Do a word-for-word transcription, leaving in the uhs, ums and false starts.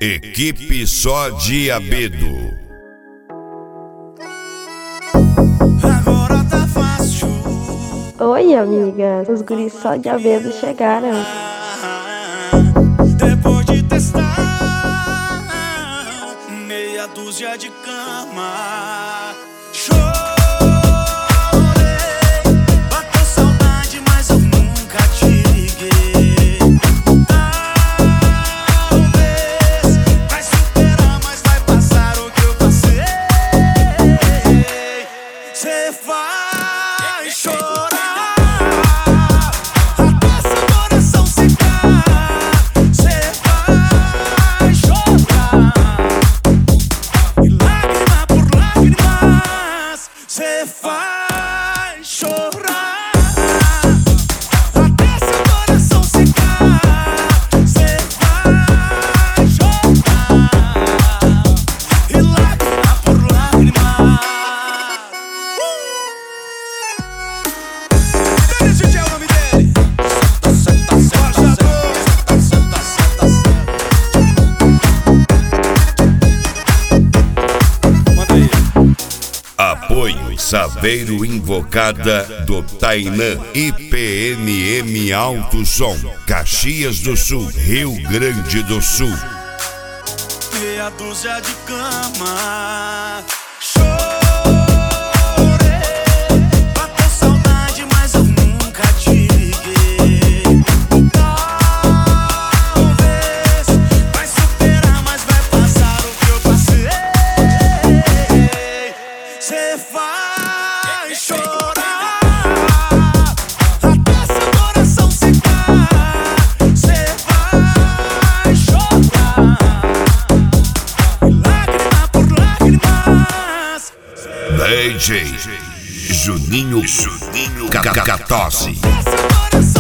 Equipe Só Diabedo. Agora tá fácil. Oi, amiga. Os guris Só Diabedo chegaram. Depois de testar meia dúzia de cama, chorei, bateu saudade, mas eu nunca te liguei. Talvez vai superar, mas vai passar o que eu passei. Cê vai chorar até seu coração secar. Cê vai chorar e lágrima por lágrimas. Cê vai chorar até seu coração secar. Cê vai chorar e lágrima por lágrimas. Dennis D J é o nome dele. Senta, senta, senta, senta, senta, senta. Manda aí. Apoio Saveiro Invocada do Tainã. I P N M Alto Som, Caxias do Sul, Rio Grande do Sul. Meia dúzia de cama, bateu saudade, mas eu nunca te liguei. Talvez vai superar, mas vai passar o que eu passei. Cê vai chorar até seu coração secar. Cê vai chorar lágrima por lágrimas. D J Juninho Juninho Cacatosse. Até seu coração